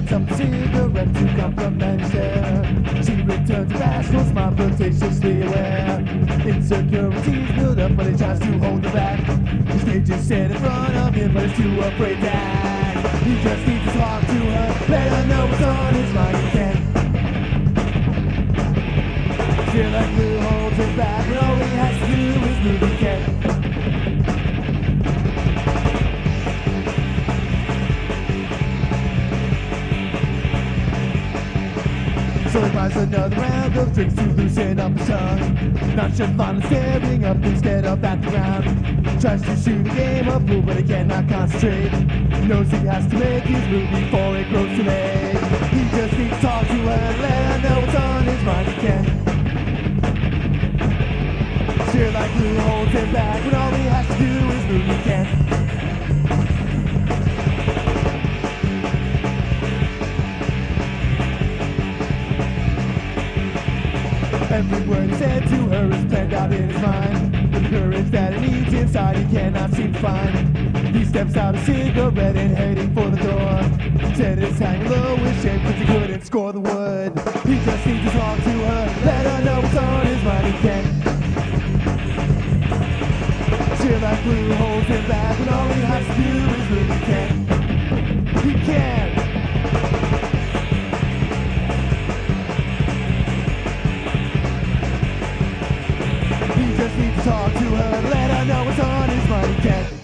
lights up a cigarette to compliment her. She returns a bashful smile, flirtatiously aware. Insecurities build up, but he tries to hold her back. The stage is set in front of him, but he's too afraid to act. He just needs to talk to her, let her know what's on his mind. He can't feel like glue holds him back, and all he has to do is move. He can't. So he buys another round of drinks to loosen up his tongue. Nonchalantly staring up instead of at the ground. Tries to shoot a game of pool, but he cannot concentrate. Knows he has to make his move before it grows too late. He just needs to talk to her and let her know what's on his mind. He can't. Steer like glue holds him back, when all he has to do is move. He can't. Every word he said to her is planned out in his mind. The courage that he needs inside he cannot seem to find. He steps out a cigarette and heading for the door. Said it's hanging low in shape cause he couldn't score the wood. He just needs to talk to her, let her know what's on his mind. He can't. Sheer like glue holds him back, when all he has to do is move. He can't. He can't. Just need to talk to her, let her know what's on his mind. He can't.